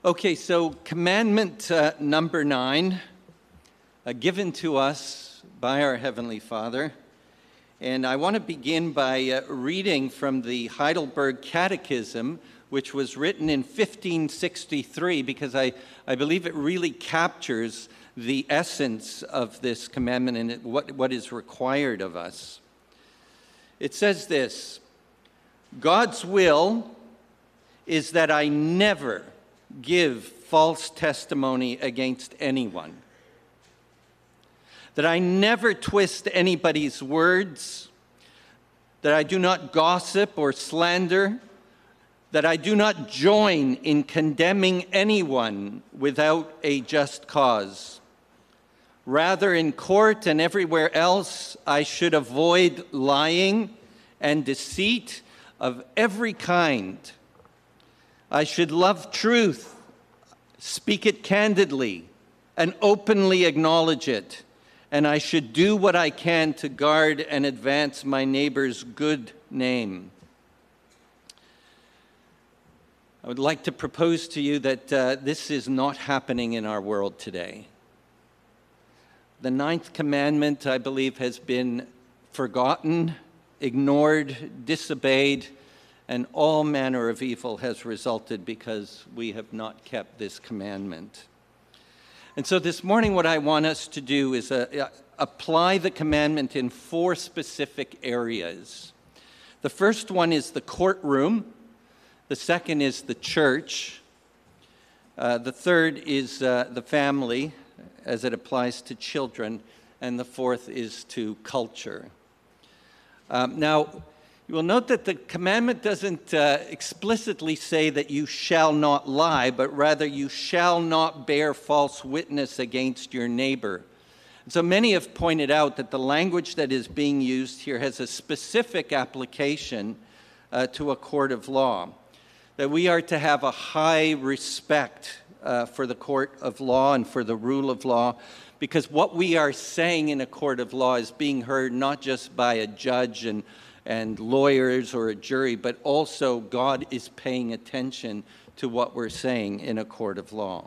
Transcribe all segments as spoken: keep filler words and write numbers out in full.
Okay, so commandment uh, number nine, uh, given to us by our Heavenly Father. And I want to begin by uh, reading from the Heidelberg Catechism, which was written in fifteen sixty-three, because I, I believe it really captures the essence of this commandment and it, what, what is required of us. It says this: God's will is that I never give false testimony against anyone, that I never twist anybody's words, that I do not gossip or slander, that I do not join in condemning anyone without a just cause. Rather, in court and everywhere else, I should avoid lying and deceit of every kind. I should love truth, speak it candidly, and openly acknowledge it. And I should do what I can to guard and advance my neighbor's good name. I would like to propose to you that uh, this is not happening in our world today. The ninth commandment, I believe, has been forgotten, ignored, disobeyed, and all manner of evil has resulted because we have not kept this commandment. And so this morning what I want us to do is uh, apply the commandment in four specific areas. The first one is the courtroom. The second is the church. Uh, the third is uh, the family as it applies to children. And the fourth is to culture. Um, now, you will note that the commandment doesn't uh, explicitly say that you shall not lie, but rather you shall not bear false witness against your neighbor. And so many have pointed out that the language that is being used here has a specific application uh, to a court of law, that we are to have a high respect uh, for the court of law and for the rule of law, because what we are saying in a court of law is being heard not just by a judge and and lawyers or a jury, but also God is paying attention to what we're saying in a court of law.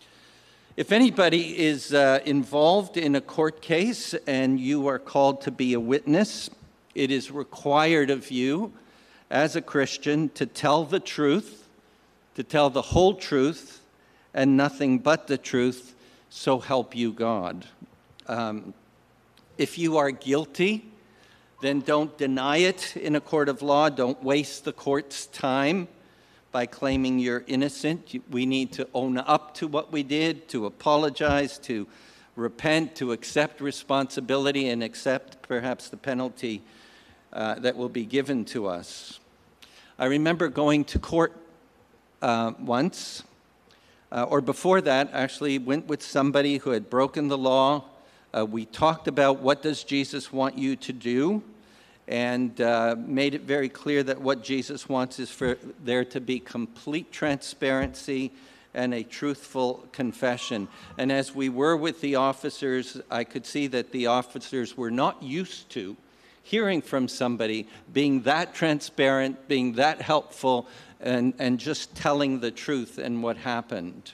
If anybody is uh, involved in a court case and you are called to be a witness, it is required of you as a Christian to tell the truth, to tell the whole truth, and nothing but the truth, so help you God. Um, if you are guilty, then don't deny it in a court of law. Don't waste the court's time by claiming you're innocent. We need to own up to what we did, to apologize, to repent, to accept responsibility, and accept perhaps the penalty uh, that will be given to us. I remember going to court uh, once, uh, or before that, actually went with somebody who had broken the law. Uh, we talked about what does Jesus want you to do, and uh, made it very clear that what Jesus wants is for there to be complete transparency and a truthful confession. And as we were with the officers, I could see that the officers were not used to hearing from somebody being that transparent, being that helpful, and, and just telling the truth and what happened.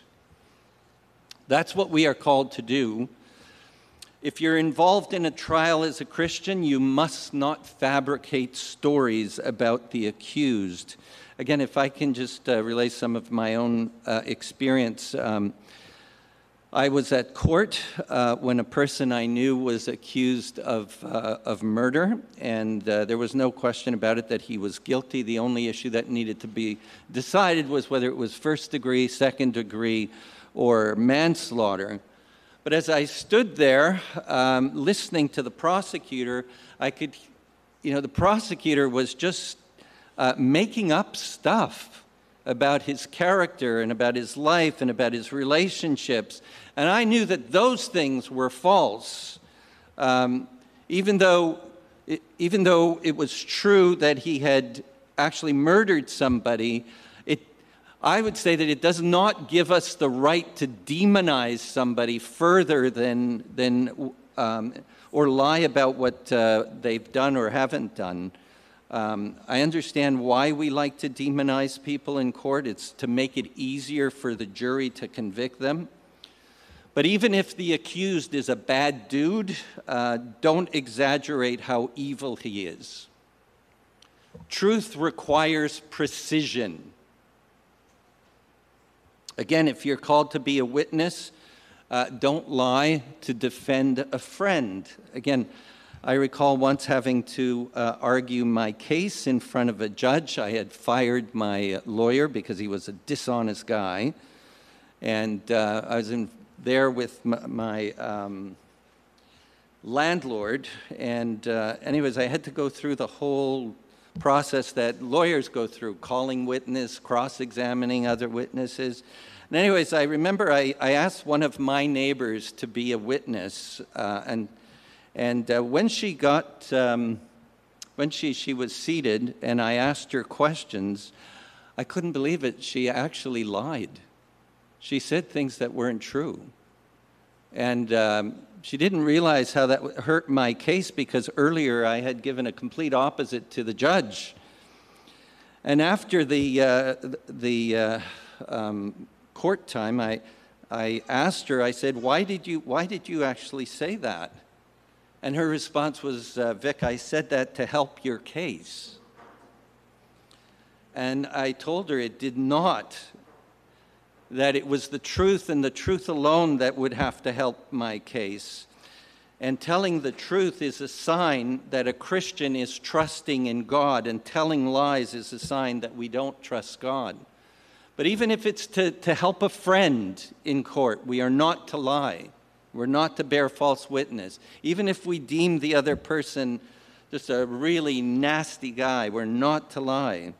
That's what we are called to do. If you're involved in a trial as a Christian, you must not fabricate stories about the accused. Again, if I can just uh, relay some of my own uh, experience. Um, I was at court uh, when a person I knew was accused of, uh, of murder, and uh, there was no question about it that he was guilty. The only issue that needed to be decided was whether it was first degree, second degree, or manslaughter. But as I stood there um, listening to the prosecutor, I could, you know, the prosecutor was just uh, making up stuff about his character and about his life and about his relationships. And I knew that those things were false. Um, even though, it, even though it was true that he had actually murdered somebody, I would say that it does not give us the right to demonize somebody further than, than um, or lie about what uh, they've done or haven't done. Um, I understand why we like to demonize people in court. It's to make it easier for the jury to convict them. But even if the accused is a bad dude, uh, don't exaggerate how evil he is. Truth requires precision. Again, if you're called to be a witness, uh, don't lie to defend a friend. Again, I recall once having to uh, argue my case in front of a judge. I had fired my lawyer because he was a dishonest guy. And uh, I was in there with my, my um, landlord. And uh, anyways, I had to go through the whole process that lawyers go through, calling witness, cross-examining other witnesses. And anyways, I remember I, I asked one of my neighbors to be a witness. Uh, and and uh, when she got, um, when she, she was seated and I asked her questions, I couldn't believe it. She actually lied. She said things that weren't true. And um, she didn't realize how that hurt my case because earlier I had given a complete opposite to the judge. And after the, uh, the uh, um, court time, I, I asked her, I said, why did you, why did you actually say that? And her response was, uh, Vic, I said that to help your case. And I told her it did not, that it was the truth and the truth alone that would have to help my case. And telling the truth is a sign that a Christian is trusting in God, and telling lies is a sign that we don't trust God. But even if it's to, to help a friend in court, we are not to lie. We're not to bear false witness. Even if we deem the other person just a really nasty guy, we're not to lie.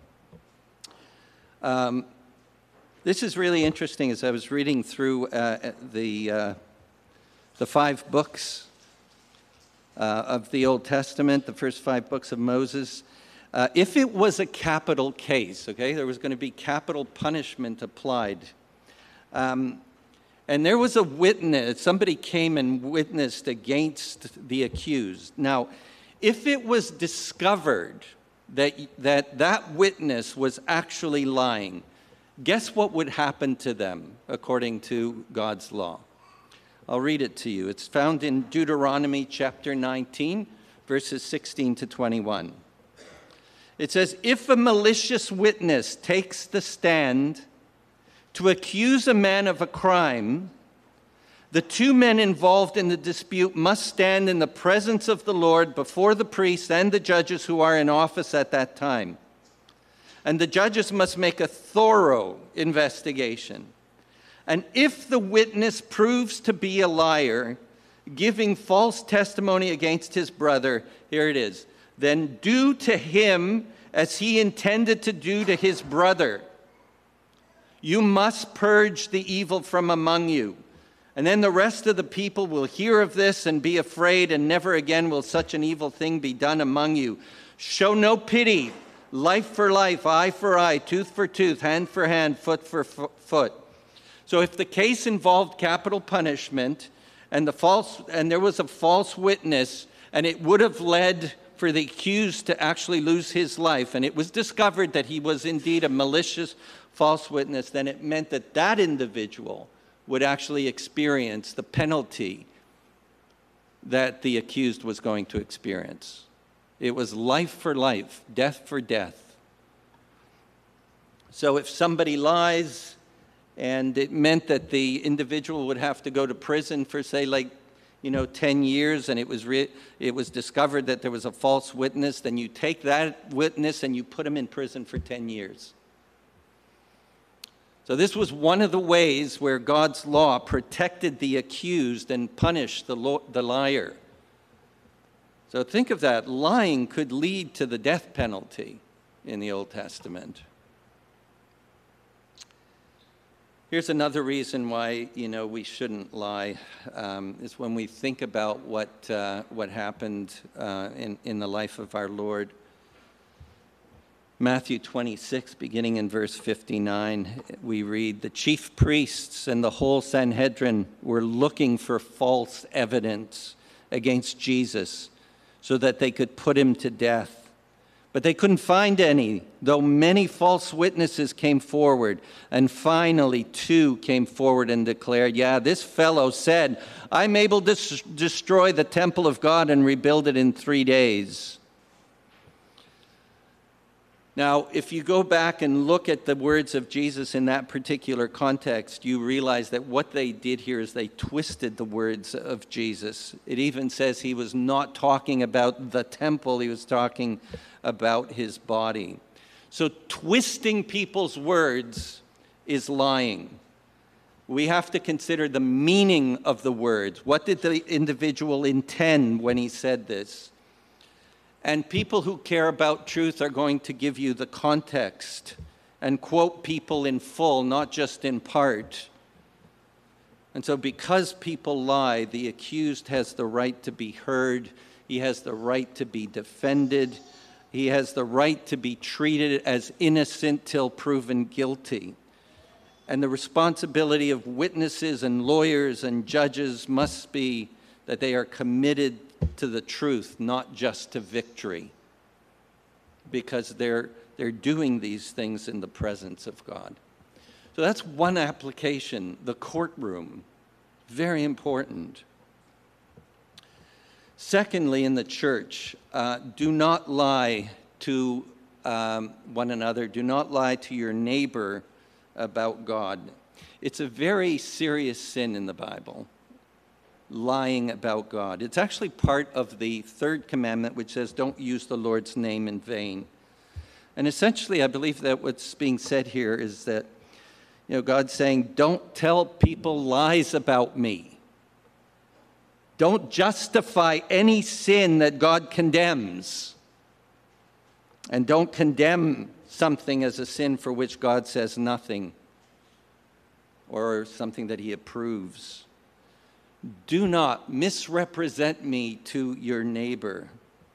Um, This is really interesting. As I was reading through uh, the, uh, the five books uh, of the Old Testament, the first five books of Moses, uh, if it was a capital case, okay, there was going to be capital punishment applied. Um, and there was a witness, somebody came and witnessed against the accused. Now, if it was discovered that that, that witness was actually lying, guess what would happen to them according to God's law? I'll read it to you. It's found in Deuteronomy chapter nineteen, verses sixteen to twenty-one. It says, if a malicious witness takes the stand to accuse a man of a crime, the two men involved in the dispute must stand in the presence of the Lord before the priests and the judges who are in office at that time. And the judges must make a thorough investigation. And if the witness proves to be a liar, giving false testimony against his brother, here it is, then do to him as he intended to do to his brother. You must purge the evil from among you. And then the rest of the people will hear of this and be afraid, and never again will such an evil thing be done among you. Show no pity. Life for life, eye for eye, tooth for tooth, hand for hand, foot for foot. So if the case involved capital punishment and the false and there was a false witness, and it would have led for the accused to actually lose his life, and it was discovered that he was indeed a malicious false witness, then it meant that that individual would actually experience the penalty that the accused was going to experience. It was life for life, death for death. So if somebody lies, and it meant that the individual would have to go to prison for, say, like, you know, ten years, and it was re- it was discovered that there was a false witness, then you take that witness and you put him in prison for ten years. So this was one of the ways where God's law protected the accused and punished the, lo- the liar. So think of that. Lying could lead to the death penalty in the Old Testament. Here's another reason why, you know, we shouldn't lie, um, is when we think about what uh, what happened uh, in, in the life of our Lord. Matthew twenty-six, beginning in verse fifty-nine, we read, the chief priests and the whole Sanhedrin were looking for false evidence against Jesus so that they could put him to death. But they couldn't find any, though many false witnesses came forward. And finally, two came forward and declared, yeah, this fellow said, I'm able to s- destroy the temple of God and rebuild it in three days. Now, if you go back and look at the words of Jesus in that particular context, you realize that what they did here is they twisted the words of Jesus. It even says he was not talking about the temple, he was talking about his body. So twisting people's words is lying. We have to consider the meaning of the words. What did the individual intend when he said this? And people who care about truth are going to give you the context and quote people in full, not just in part. And so because people lie, the accused has the right to be heard. He has the right to be defended. He has the right to be treated as innocent till proven guilty. And the responsibility of witnesses and lawyers and judges must be that they are committed to the truth, not just to victory, because they're they're doing these things in the presence of God. So that's one application, the courtroom, very important. Secondly, in the church, uh, do not lie to um, one another. Do not lie to your neighbor about God. It's a very serious sin in the Bible. Lying about God. It's actually part of the third commandment, which says, don't use the Lord's name in vain. And essentially, I believe that what's being said here is that, you know, God's saying, don't tell people lies about me. Don't justify any sin that God condemns. And don't condemn something as a sin for which God says nothing, or something that he approves. Do not misrepresent me to your neighbor.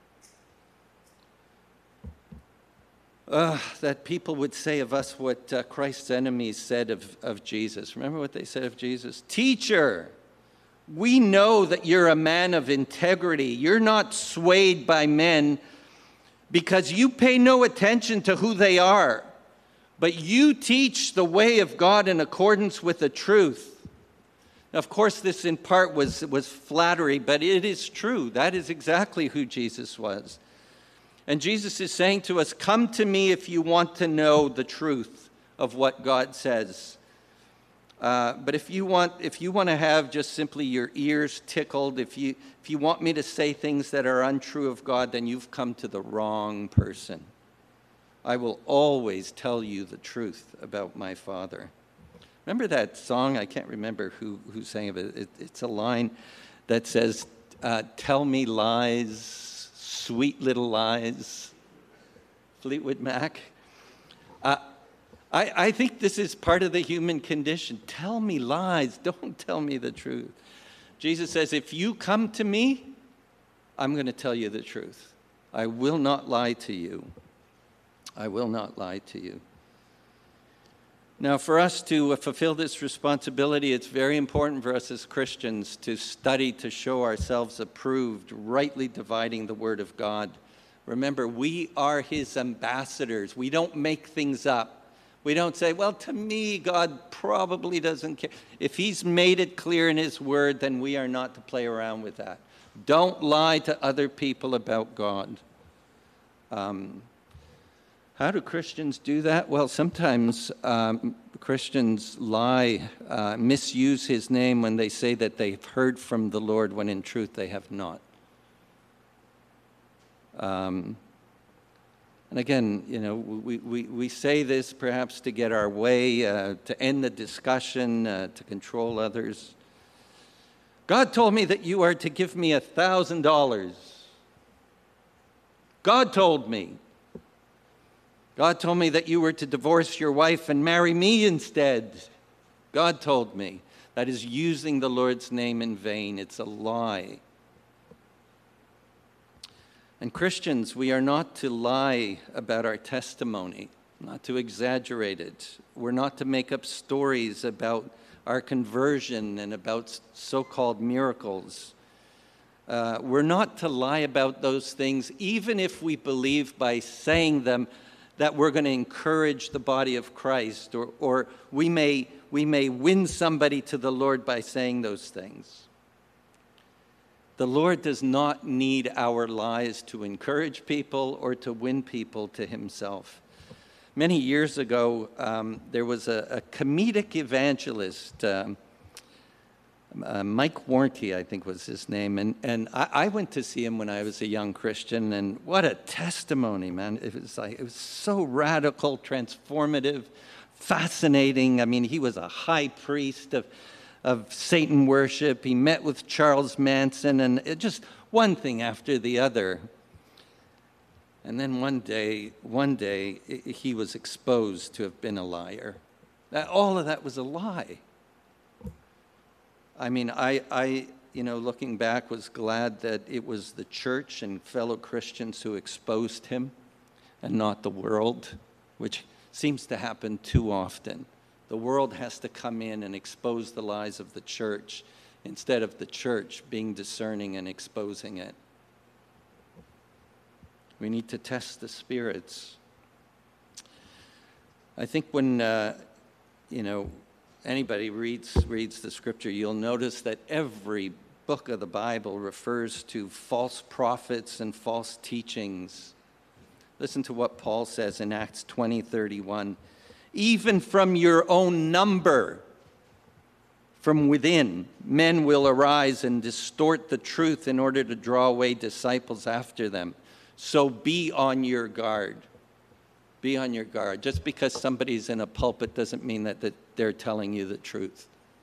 Uh, that people would say of us what uh, Christ's enemies said of, of Jesus. Remember what they said of Jesus? Teacher, we know that you're a man of integrity. You're not swayed by men because you pay no attention to who they are, but you teach the way of God in accordance with the truth. Now, of course, this in part was, was flattery, but it is true. That is exactly who Jesus was. And Jesus is saying to us, come to me if you want to know the truth of what God says. Uh, but if you want, if you want to have just simply your ears tickled, if you, if you want me to say things that are untrue of God, then you've come to the wrong person. I will always tell you the truth about my Father. Remember that song? I can't remember who, who sang it. it. It's a line that says, uh, tell me lies, sweet little lies. Fleetwood Mac. Uh, I, I think this is part of the human condition. Tell me lies. Don't tell me the truth. Jesus says, if you come to me, I'm going to tell you the truth. I will not lie to you. I will not lie to you. Now, for us to fulfill this responsibility, it's very important for us as Christians to study to show ourselves approved, rightly dividing the Word of God. Remember, we are His ambassadors. We don't make things up. We don't say, well, to me, God probably doesn't care. If He's made it clear in His Word, then we are not to play around with that. Don't lie to other people about God. Um, How do Christians do that? Well, sometimes um, Christians lie, uh, misuse his name when they say that they've heard from the Lord, when in truth they have not. Um, and again, you know, we, we, we say this perhaps to get our way, uh, to end the discussion, uh, to control others. God told me that you are to give me a thousand dollars. God told me. God told me that you were to divorce your wife and marry me instead. God told me. That is using the Lord's name in vain. It's a lie. And Christians, we are not to lie about our testimony, not to exaggerate it. We're not to make up stories about our conversion and about so-called miracles. Uh, we're not to lie about those things, even if we believe by saying them that we're going to encourage the body of Christ, or, or we may, we may win somebody to the Lord by saying those things. The Lord does not need our lies to encourage people or to win people to himself. Many years ago, um, there was a, a comedic evangelist, um, Uh, Mike Warnke, I think was his name, and, and I, I went to see him when I was a young Christian, and what a testimony, man. It was like, it was so radical, transformative, fascinating. I mean, he was a high priest of, of Satan worship. He met with Charles Manson, and it just one thing after the other. And then one day, one day, he was exposed to have been a liar. All of that was a lie. I mean, I, I, you know, looking back, was glad that it was the church and fellow Christians who exposed him and not the world, which seems to happen too often. The world has to come in and expose the lies of the church instead of the church being discerning and exposing it. We need to test the spirits. I think when, uh, you know, anybody reads reads the scripture, you'll notice that every book of the Bible refers to false prophets and false teachings. Listen to what Paul says in Acts twenty thirty-one. Even from your own number, from within, men will arise and distort the truth in order to draw away disciples after them. So be on your guard. Be on your guard. Just because somebody's in a pulpit doesn't mean that, that they're telling you the truth.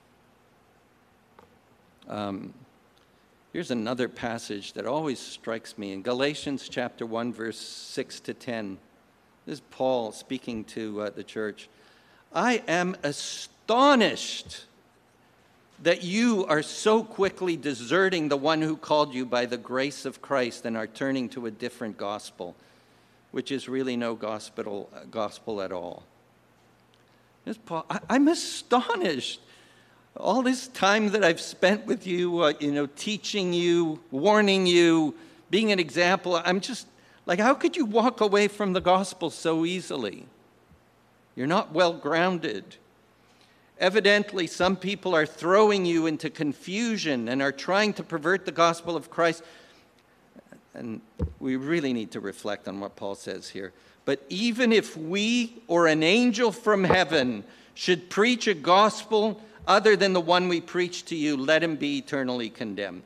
Um, here's another passage that always strikes me. In Galatians chapter one, verse six to ten. This is Paul speaking to uh, the church. I am astonished that you are so quickly deserting the one who called you by the grace of Christ and are turning to a different gospel, which is really no gospel, gospel at all. This Paul, I, I'm astonished. All this time that I've spent with you, uh, you know, teaching you, warning you, being an example, I'm just like, how could you walk away from the gospel so easily? You're not well grounded. Evidently, some people are throwing you into confusion and are trying to pervert the gospel of Christ. And we really need to reflect on what Paul says here. But even if we or an angel from heaven should preach a gospel other than the one we preach to you, let him be eternally condemned.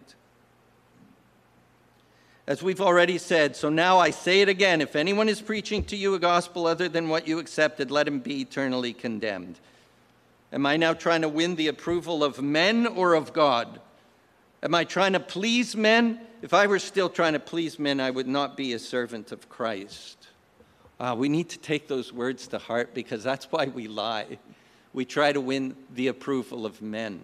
As we've already said, so now I say it again, if anyone is preaching to you a gospel other than what you accepted, let him be eternally condemned. Am I now trying to win the approval of men or of God? Am I trying to please men? If I were still trying to please men, I would not be a servant of Christ. Uh, we need to take those words to heart, because that's why we lie. We try to win the approval of men.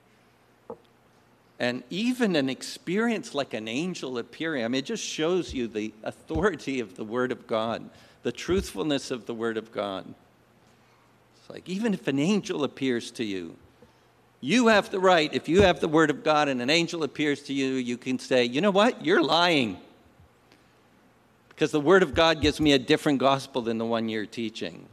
And even an experience like an angel appearing, I mean, it just shows you the authority of the Word of God, the truthfulness of the Word of God. It's like, even if an angel appears to you, you have the right, if you have the Word of God and an angel appears to you, you can say, you know what, you're lying. Because the Word of God gives me a different gospel than the one you're teaching.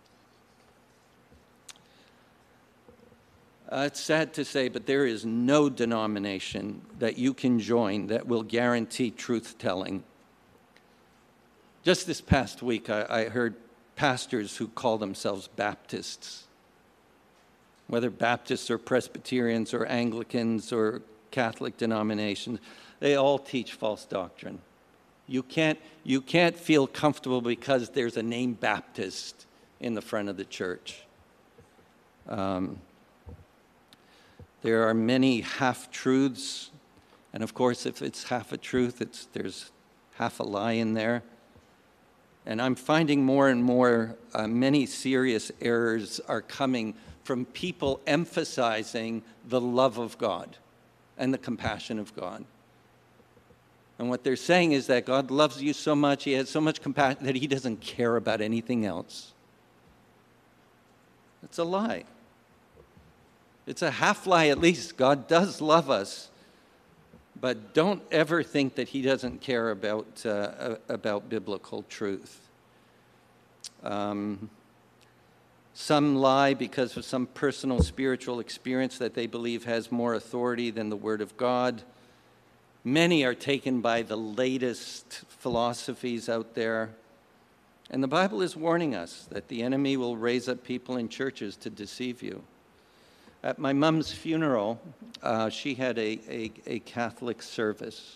Uh, it's sad to say, but there is no denomination that you can join that will guarantee truth-telling. Just this past week, I, I heard pastors who call themselves Baptists, whether Baptists or Presbyterians or Anglicans or Catholic denominations, they all teach false doctrine. You can't, you can't feel comfortable because there's a name Baptist in the front of the church. Um, there are many half-truths, and of course, if it's half a truth, it's, there's half a lie in there. And I'm finding more and more, uh, many serious errors are coming from people emphasizing the love of God and the compassion of God. And what they're saying is that God loves you so much, he has so much compassion that he doesn't care about anything else. It's a lie. It's a half lie at least. God does love us. but don't ever think that he doesn't care about, uh, about biblical truth. Um, some lie because of some personal spiritual experience that they believe has more authority than the Word of God. Many are taken by the latest philosophies out there. And the Bible is warning us that the enemy will raise up people in churches to deceive you. At my mom's funeral, uh, she had a, a, a Catholic service.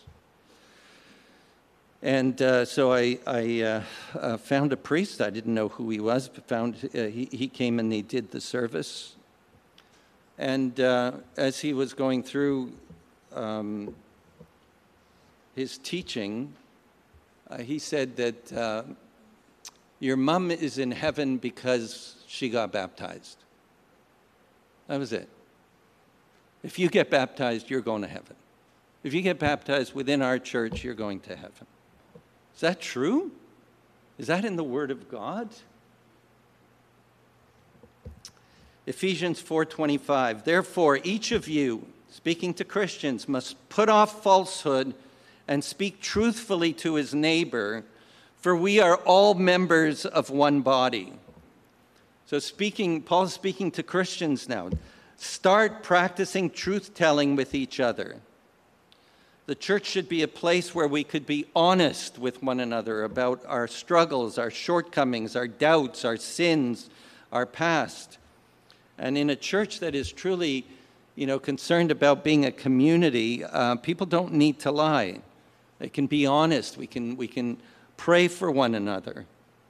And uh, so I, I uh, uh, found a priest. I didn't know who he was, but found uh, he, he came and he did the service. And uh, as he was going through um, his teaching, uh, he said that uh, your mom is in heaven because she got baptized. That was it. If you get baptized, you're going to heaven. If you get baptized within our church, you're going to heaven. Is that true? Is that in the Word of God? Ephesians four twenty-five, therefore each of you, speaking to Christians, must put off falsehood and speak truthfully to his neighbor, for we are all members of one body. So speaking, Paul's speaking to Christians now. Start practicing truth-telling with each other. The church should be a place where we could be honest with one another about our struggles, our shortcomings, our doubts, our sins, our past. And in a church that is truly, you know, concerned about being a community, uh, people don't need to lie. They can be honest. We can, we can pray for one another.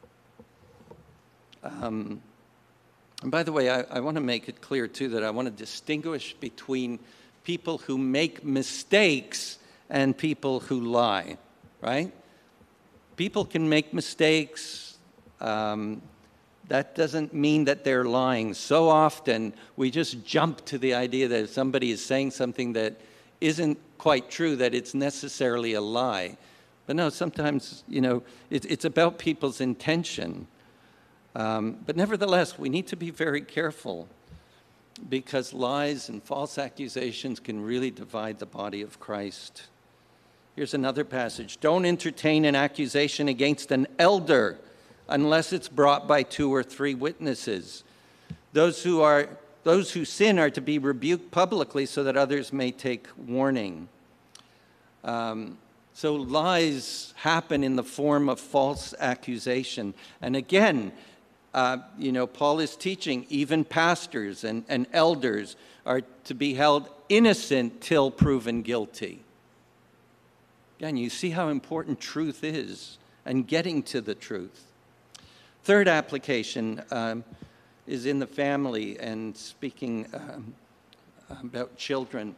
Um, and by the way, I, I want to make it clear, too, that I want to distinguish between people who make mistakes and people who lie, right? People can make mistakes. Um, that doesn't mean that they're lying. So often, we just jump to the idea that if somebody is saying something that isn't quite true, that it's necessarily a lie. But no, sometimes, you know, it, it's about people's intention. Um, but nevertheless, we need to be very careful because lies and false accusations can really divide the body of Christ. Here's another passage. Don't entertain an accusation against an elder unless it's brought by two or three witnesses. Those who are, those who sin are to be rebuked publicly so that others may take warning. Um, so lies happen in the form of false accusation. And again, Uh, you know, Paul is teaching even pastors and, and elders are to be held innocent till proven guilty. Again, you see how important truth is and getting to the truth. Third application um, is in the family and speaking um, about children.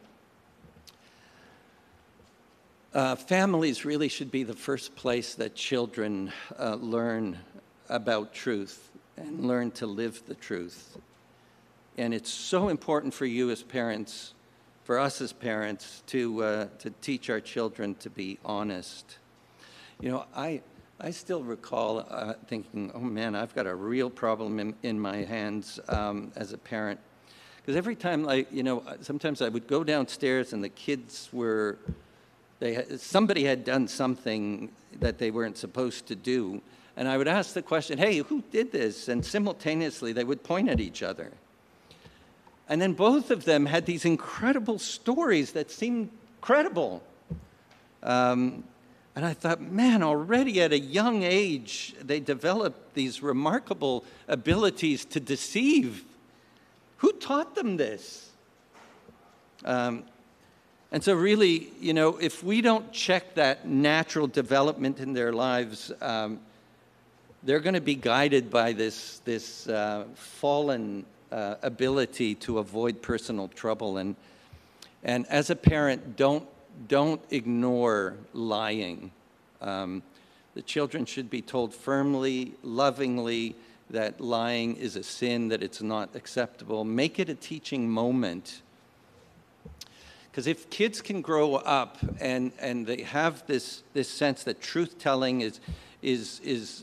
Uh, families really should be the first place that children uh, learn about truth and learn to live the truth. And it's so important for you as parents, for us as parents, to uh, to teach our children to be honest. You know, I I still recall uh, thinking, oh man, I've got a real problem in, in my hands um, as a parent. Because every time, like, you know, sometimes I would go downstairs and the kids were, they had, somebody had done something that they weren't supposed to do. And I would ask the question, hey, who did this? And simultaneously, they would point at each other. And then both of them had these incredible stories that seemed credible. Um, and I thought, man, already at a young age, they developed these remarkable abilities to deceive. Who taught them this? Um, and so really, you know, if we don't check that natural development in their lives, um, they're going to be guided by this, this uh, fallen uh, ability to avoid personal trouble. And, and as a parent, don't, don't ignore lying. Um, the children should be told firmly, lovingly, that lying is a sin, that it's not acceptable. Make it a teaching moment. Because if kids can grow up and, and they have this, this sense that truth-telling is, is, is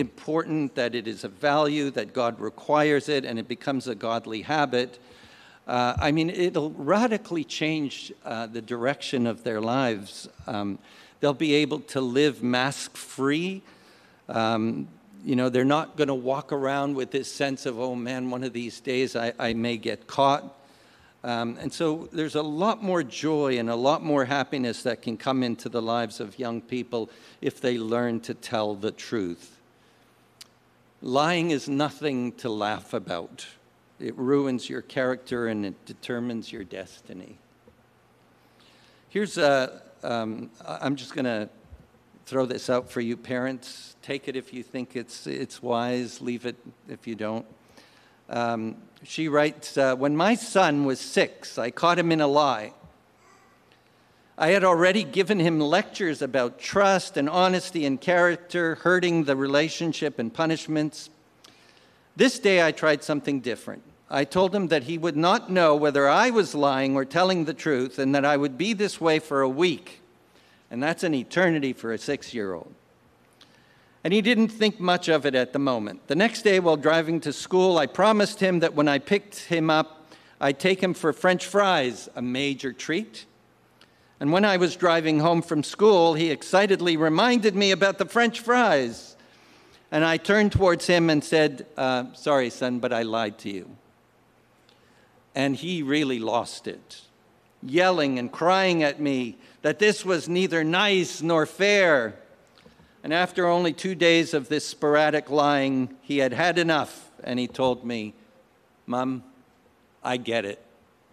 important, that it is a value, that God requires it, and it becomes a godly habit, Uh, I mean, it'll radically change uh, the direction of their lives. Um, they'll be able to live mask-free. Um, you know, they're not going to walk around with this sense of, oh man, one of these days I, I may get caught. Um, and so there's a lot more joy and a lot more happiness that can come into the lives of young people if they learn to tell the truth. Lying is nothing to laugh about. It ruins your character and it determines your destiny. Here's a, um, I'm just going to throw this out for you parents. Take it if you think it's, it's wise. Leave it if you don't. Um, she writes, uh, when my son was six, I caught him in a lie. I had already given him lectures about trust and honesty and character, hurting the relationship and punishments. This day I tried something different. I told him that he would not know whether I was lying or telling the truth, and that I would be this way for a week. And that's an eternity for a six-year-old. And he didn't think much of it at the moment. The next day, while driving to school, I promised him that when I picked him up, I'd take him for French fries, a major treat. And when I was driving home from school, he excitedly reminded me about the French fries. And I turned towards him and said, uh, sorry, son, but I lied to you. And he really lost it, yelling and crying at me that this was neither nice nor fair. And after only two days of this sporadic lying, he had had enough, and he told me, Mom, I get it.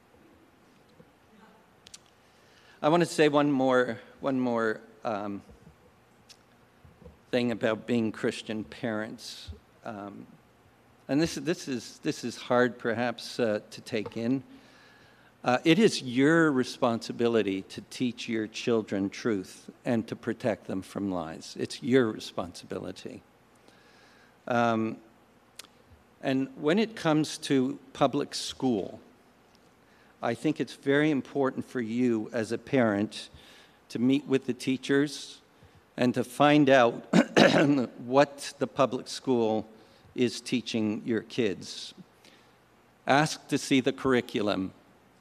I want to say one more, one more um, thing about being Christian parents. Um, and this, this, is, this is hard, perhaps, uh, to take in. Uh, it is your responsibility to teach your children truth and to protect them from lies. It's your responsibility. Um, and when it comes to public school, I think it's very important for you as a parent to meet with the teachers and to find out what the public school is teaching your kids. Ask to see the curriculum.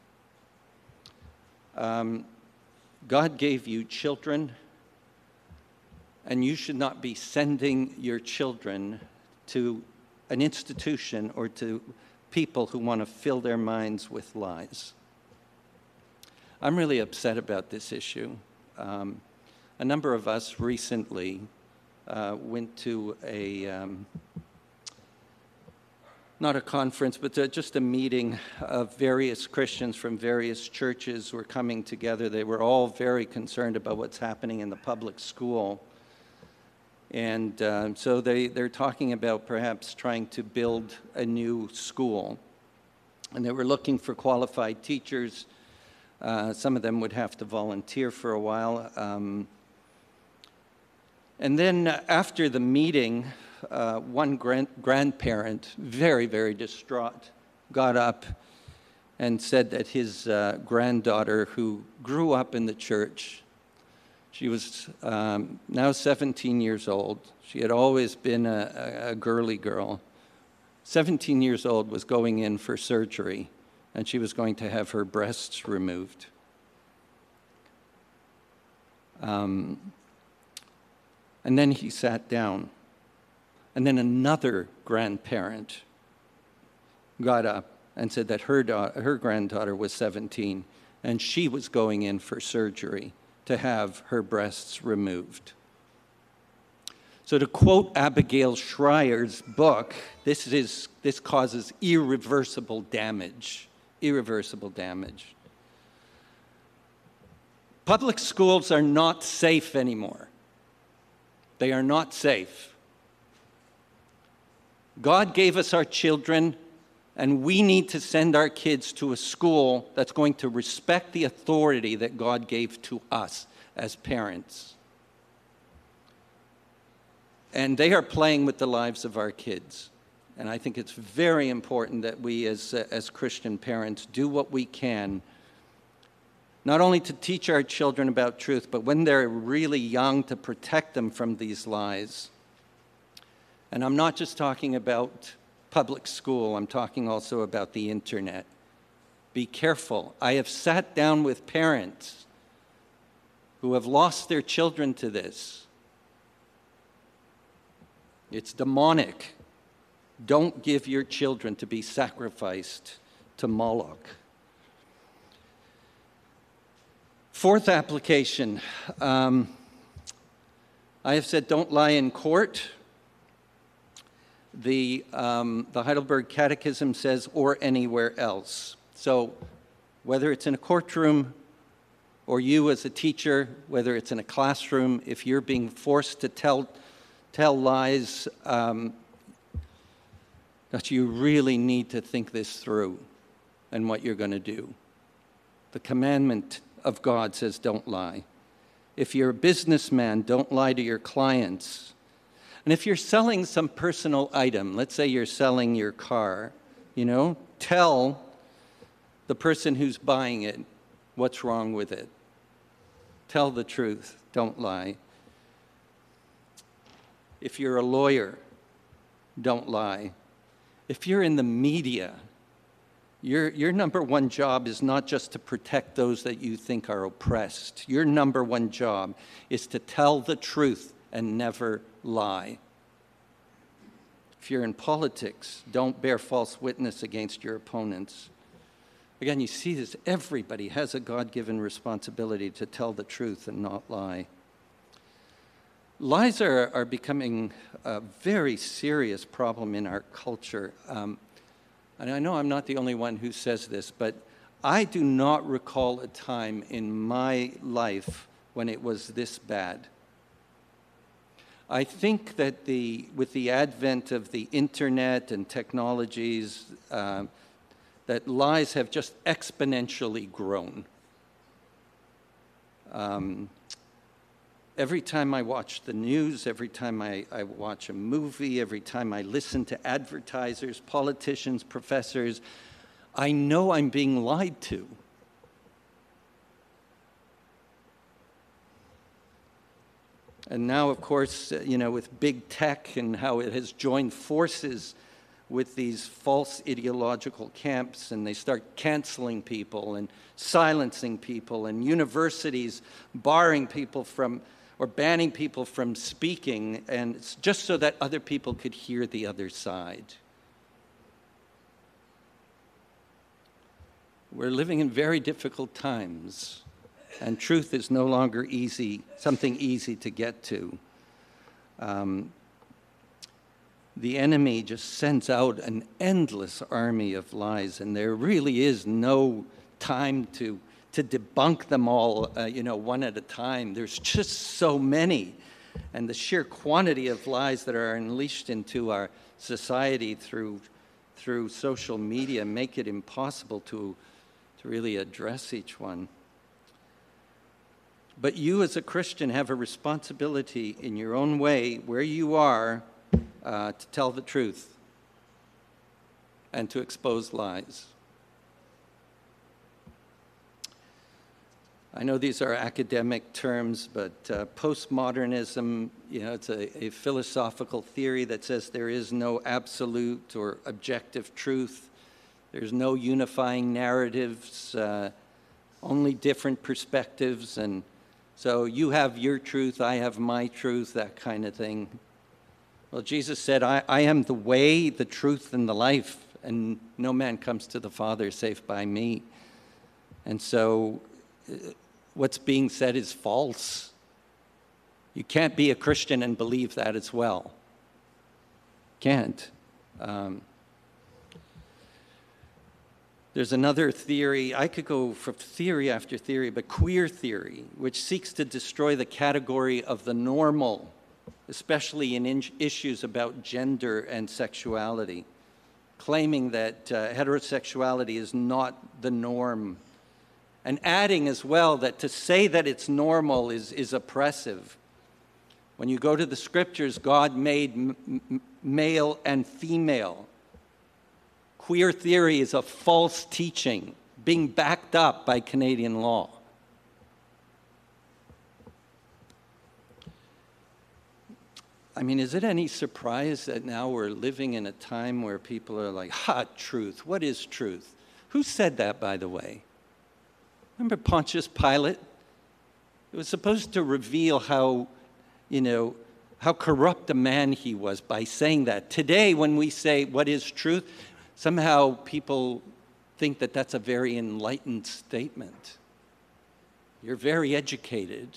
Um, God gave you children, and you should not be sending your children to an institution or to people who want to fill their minds with lies. I'm really upset about this issue. Um, a number of us recently uh, went to a, um, not a conference, but just a meeting of various Christians from various churches were coming together. They were all very concerned about what's happening in the public school. And uh, so they, they're talking about perhaps trying to build a new school. And they were looking for qualified teachers. Uh, some of them would have to volunteer for a while. Um, and then after the meeting, uh, one grand- grandparent, very, very distraught, got up and said that his uh, granddaughter, who grew up in the church, she was um, now seventeen years old. She had always been a, a, a girly girl. seventeen years old, was going in for surgery, and she was going to have her breasts removed. Um, and then he sat down. And then another grandparent got up and said that her, da- her granddaughter was seventeen, and she was going in for surgery to have her breasts removed. So to quote Abigail Schreier's book, this, is, this causes irreversible damage, irreversible damage. Public schools are not safe anymore. They are not safe. God gave us our children, and we need to send our kids to a school that's going to respect the authority that God gave to us as parents. And they are playing with the lives of our kids. And I think it's very important that we as, uh, as Christian parents do what we can, not only to teach our children about truth, but when they're really young, to protect them from these lies. And I'm not just talking about public school, I'm talking also about the internet. be careful. I have sat down with parents who have lost their children to this. It's demonic. Don't give your children to be sacrificed to Moloch. Fourth application. Um, I have said don't lie in court. The, um, the Heidelberg Catechism says, or anywhere else. So whether it's in a courtroom or you as a teacher, whether it's in a classroom, if you're being forced to tell, tell lies, um, that you really need to think this through and what you're going to do. The commandment of God says don't lie. If you're a businessman, don't lie to your clients. And if you're selling some personal item, let's say you're selling your car, you know, tell the person who's buying it what's wrong with it. Tell the truth, don't lie. If you're a lawyer, don't lie. If you're in the media, your, your number one job is not just to protect those that you think are oppressed. Your number one job is to tell the truth and never lie. If you're in politics, don't bear false witness against your opponents. Again, you see this, everybody has a God-given responsibility to tell the truth and not lie. Lies are, are becoming a very serious problem in our culture. Um, and I know I'm not the only one who says this, but I do not recall a time in my life when it was this bad. I think that the, with the advent of the internet and technologies, uh, that lies have just exponentially grown. Um, every time I watch the news, every time I, I watch a movie, every time I listen to advertisers, politicians, professors, I know I'm being lied to. And now, of course, you know, with big tech and how it has joined forces with these false ideological camps, and they start canceling people and silencing people, and universities barring people from, or banning people from speaking, and it's just so that other people could hear the other side. We're living in very difficult times, and truth is no longer easy, something easy to get to. Um, The enemy just sends out an endless army of lies, and there really is no time to, to debunk them all, uh, you know, one at a time. There's just so many. And the sheer quantity of lies that are unleashed into our society through, through social media make it impossible to, to really address each one. But you as a Christian have a responsibility in your own way, where you are, Uh, to tell the truth and to expose lies. I know these are academic terms, but uh, postmodernism, you know, it's a, a philosophical theory that says there is no absolute or objective truth. There's no unifying narratives, uh, only different perspectives. And so you have your truth, I have my truth, that kind of thing. Well, Jesus said, I, I am the way, the truth, and the life, and no man comes to the Father save by me. And so uh, what's being said is false. You can't be a Christian and believe that as well. Can't. Um, there's another theory, I could go for theory after theory, but queer theory, which seeks to destroy the category of the normal, especially in in issues about gender and sexuality, claiming that uh, heterosexuality is not the norm, and adding as well that to say that it's normal is, is oppressive. When you go to the scriptures, God made m m male and female. Queer theory is a false teaching being backed up by Canadian law. I mean, is it any surprise that now we're living in a time where people are like, ha, truth, what is truth? Who said that, by the way? Remember Pontius Pilate? It was supposed to reveal how, you know, how corrupt a man he was by saying that. Today, when we say what is truth, somehow people think that that's a very enlightened statement. You're very educated.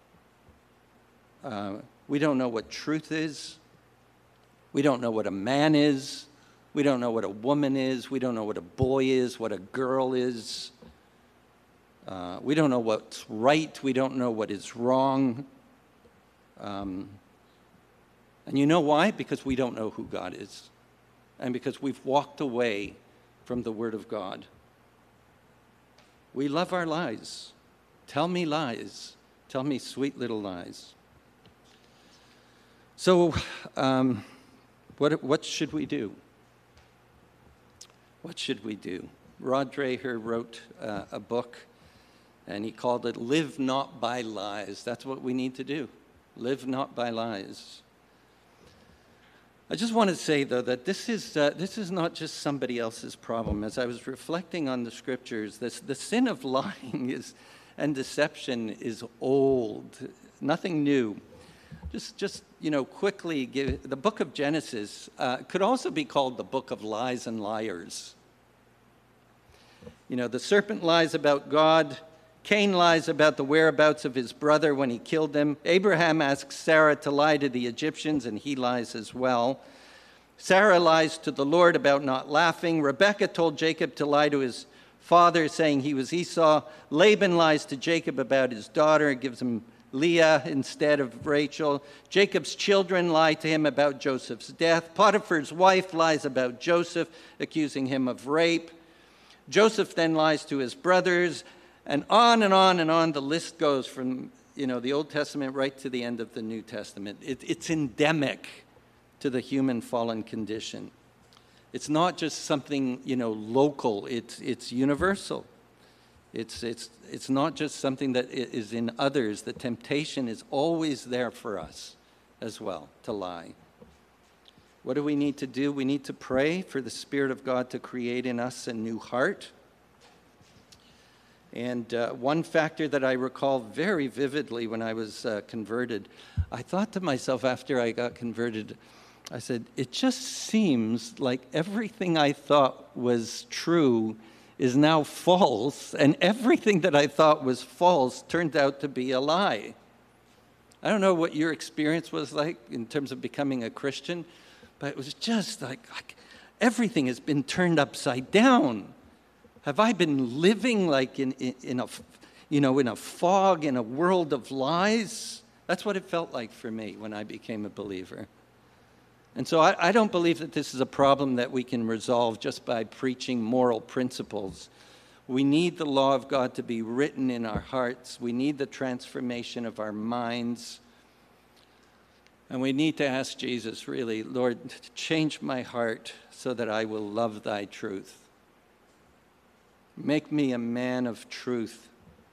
Uh, we don't know what truth is. We don't know what a man is. We don't know what a woman is. We don't know what a boy is, what a girl is. Uh, we don't know what's right. We don't know what is wrong. Um, and you know why? Because we don't know who God is. And because we've walked away from the Word of God. We love our lies. Tell me lies. Tell me sweet little lies. So, um, what, what should we do? What should we do? Rod Dreher wrote uh, a book, and he called it Live Not by Lies. That's what we need to do. Live not by lies. I just want to say, though, that this is, uh, this is not just somebody else's problem. As I was reflecting on the scriptures, this, the sin of lying is, and deception is old, nothing new. Just, just you know, quickly, give, the book of Genesis uh, could also be called the book of lies and liars. You know, the serpent lies about God. Cain lies about the whereabouts of his brother when he killed him. Abraham asks Sarah to lie to the Egyptians, and he lies as well. Sarah lies to the Lord about not laughing. Rebekah told Jacob to lie to his father, saying he was Esau. Laban lies to Jacob about his daughter and gives him Leah instead of Rachel. Jacob's children lie to him about Joseph's death. Potiphar's wife lies about Joseph, accusing him of rape. Joseph then lies to his brothers, and on and on and on the list goes from, you know, the Old Testament right to the end of the New Testament. It, it's endemic to the human fallen condition. It's not just something, you know, local. It's it's universal. It's it's it's not just something that is in others. The temptation is always there for us as well to lie. What do we need to do? We need to pray for the Spirit of God to create in us a new heart. And uh, one factor that I recall very vividly when I was uh, converted, I thought to myself after I got converted, I said, it just seems like everything I thought was true is now false, and everything that I thought was false turned out to be a lie. I don't know what your experience was like in terms of becoming a Christian, but it was just like, like everything has been turned upside down. Have I been living like in, in, in a, you know, in a fog, in a world of lies? That's what it felt like for me when I became a believer. And so I, I don't believe that this is a problem that we can resolve just by preaching moral principles. We need the law of God to be written in our hearts. We need the transformation of our minds. And we need to ask Jesus, really, Lord, change my heart so that I will love thy truth. Make me a man of truth.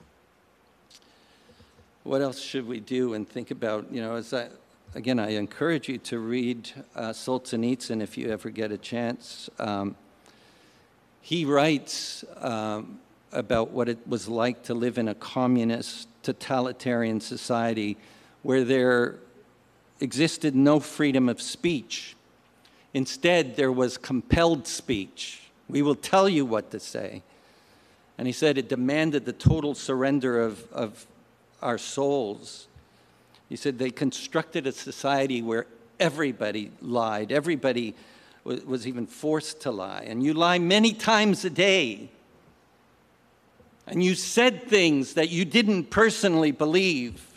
What else should we do and think about? You know, as I, again, I encourage you to read uh, Solzhenitsyn if you ever get a chance. Um, he writes um, about what it was like to live in a communist, totalitarian society where there existed no freedom of speech. Instead, there was compelled speech. We will tell you what to say. And he said it demanded the total surrender of, of our souls. He said they constructed a society where everybody lied. Everybody was, was even forced to lie. And you lie many times a day. And you said things that you didn't personally believe.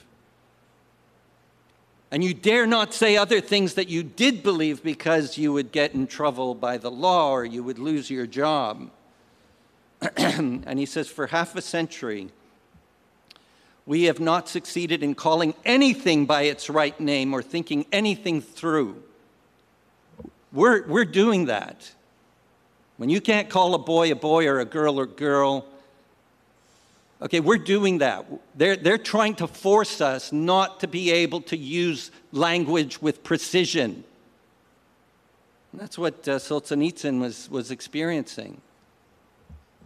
And you dare not say other things that you did believe because you would get in trouble by the law or you would lose your job. And he says, for half a century, we have not succeeded in calling anything by its right name or thinking anything through. We're, we're doing that. When you can't call a boy a boy or a girl a girl, okay, we're doing that. They're, they're trying to force us not to be able to use language with precision. And that's what uh, Solzhenitsyn was, was experiencing.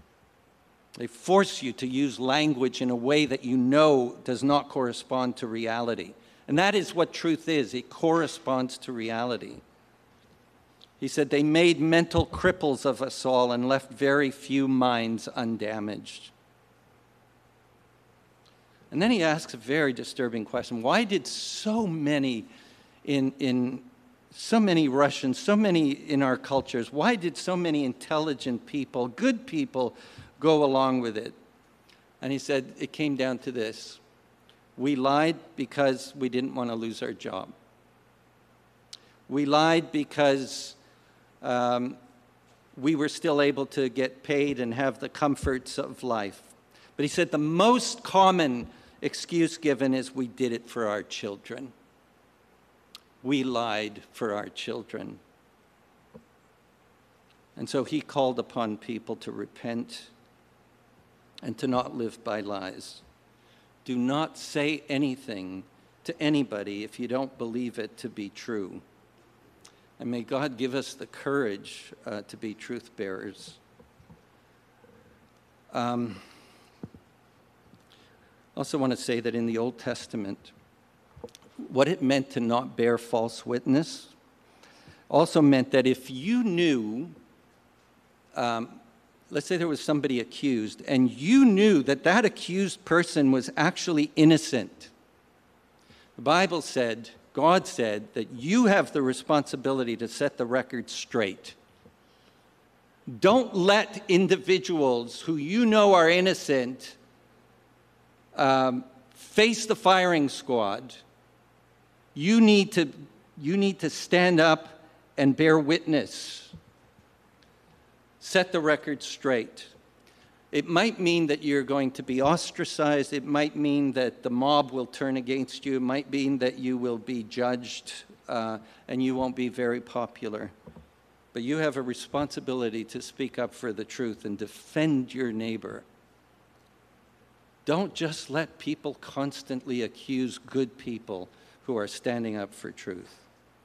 They force you to use language in a way that you know does not correspond to reality. And that is what truth is. It corresponds to reality. He said, they made mental cripples of us all and left very few minds undamaged. And then he asks a very disturbing question. Why did so many in, in so many Russians, so many in our cultures, why did so many intelligent people, good people, go along with it? And he said, it came down to this. We lied because we didn't want to lose our job. We lied because um, we were still able to get paid and have the comforts of life. But he said the most common excuse given is we did it for our children. We lied for our children. And so he called upon people to repent and to not live by lies. Do not say anything to anybody if you don't believe it to be true. And may God give us the courage uh, to be truth bearers. Um, I also want to say that in the Old Testament, what it meant to not bear false witness also meant that if you knew, um, let's say there was somebody accused, and you knew that that accused person was actually innocent, the Bible said, God said, that you have the responsibility to set the record straight. Don't let individuals who you know are innocent um, face the firing squad. You need to, you need to stand up and bear witness. Set the record straight. It might mean that you're going to be ostracized. It might mean that the mob will turn against you. It might mean that you will be judged uh, and you won't be very popular. But you have a responsibility to speak up for the truth and defend your neighbor. Don't just let people constantly accuse good people who are standing up for truth.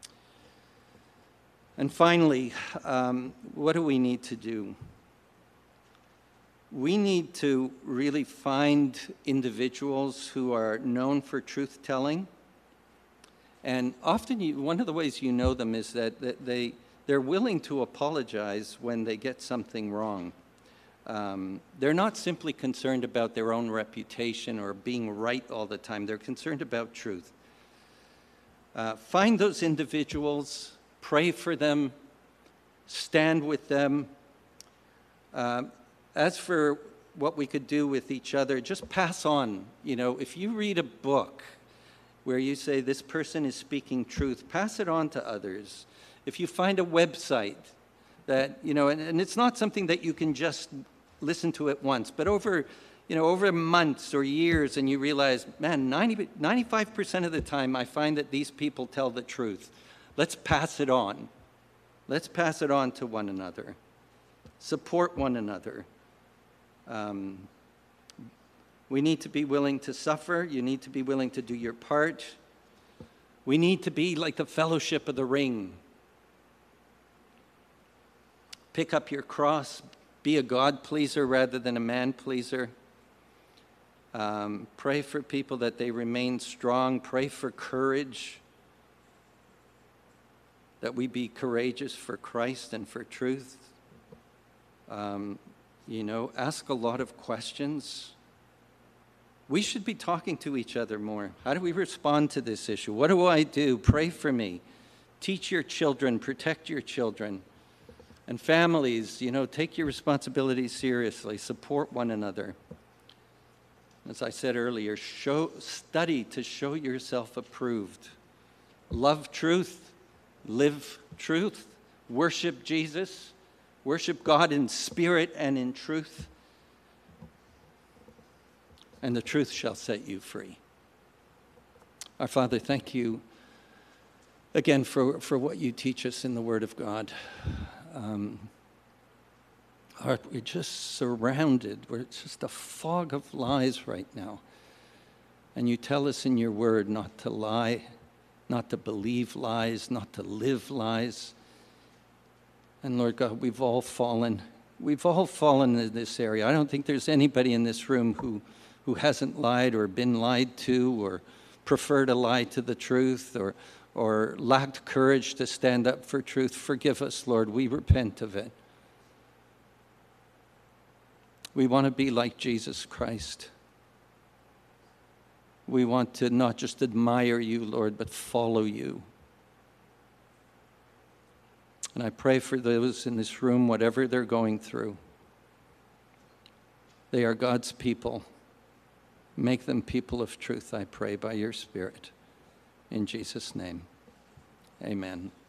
And finally, um, what do we need to do? We need to really find individuals who are known for truth-telling. And often, you, one of the ways you know them is that, that they, they're willing to apologize when they get something wrong. Um, they're not simply concerned about their own reputation or being right all the time. They're concerned about truth. Uh, find those individuals, pray for them, stand with them. Uh, as for what we could do with each other, just pass on. You know, if you read a book where you say this person is speaking truth, pass it on to others. If you find a website that, you know, and, and it's not something that you can just listen to it once, but over, you know, over months or years, and you realize, man, ninety, ninety-five percent of the time I find that these people tell the truth. Let's pass it on. Let's pass it on to one another. Support one another. Um, we need to be willing to suffer. You need to be willing to do your part. We need to be like the Fellowship of the Ring. Pick up your cross. Be a God pleaser rather than a man pleaser. Um, pray for people that they remain strong. Pray for courage, that we be courageous for Christ and for truth. Um, you know, ask a lot of questions. We should be talking to each other more. How do we respond to this issue? What do I do? Pray for me. Teach your children. Protect your children. And families, you know, take your responsibilities seriously. Support one another. As I said earlier, show, study to show yourself approved. Love truth. Live truth. Worship Jesus. Worship God in spirit and in truth. And the truth shall set you free. Our Father, thank you again for, for what you teach us in the Word of God. Um, Lord, we're just surrounded. We're just a fog of lies right now. And you tell us in your Word not to lie, not to believe lies, not to live lies. And Lord God, we've all fallen. We've all fallen in this area. I don't think there's anybody in this room who, who hasn't lied or been lied to or preferred to lie to the truth or, or lacked courage to stand up for truth. Forgive us, Lord. We repent of it. We want to be like Jesus Christ. We want to not just admire you, Lord, but follow you. And I pray for those in this room, whatever they're going through. They are God's people. Make them people of truth, I pray, by your Spirit. In Jesus' name, amen.